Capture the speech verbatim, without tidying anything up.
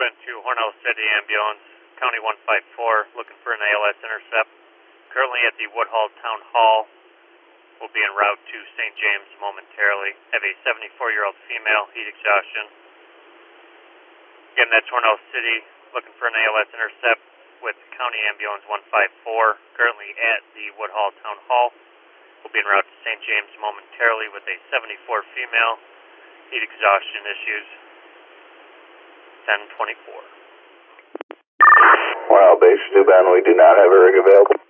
Open to Hornell City Ambulance, County one five four, looking for an A L S intercept. Currently at the Woodhull Town Hall. Will be en route to Saint James momentarily. Have a seventy-four-year-old female, heat exhaustion. Again, that's Hornell City, looking for an A L S intercept with County Ambulance one five four. Currently at the Woodhull Town Hall. Will be en route to Saint James momentarily with a seventy-four female, heat exhaustion issues. ten twenty-four. Wow, base two bound, we do not have a rig available.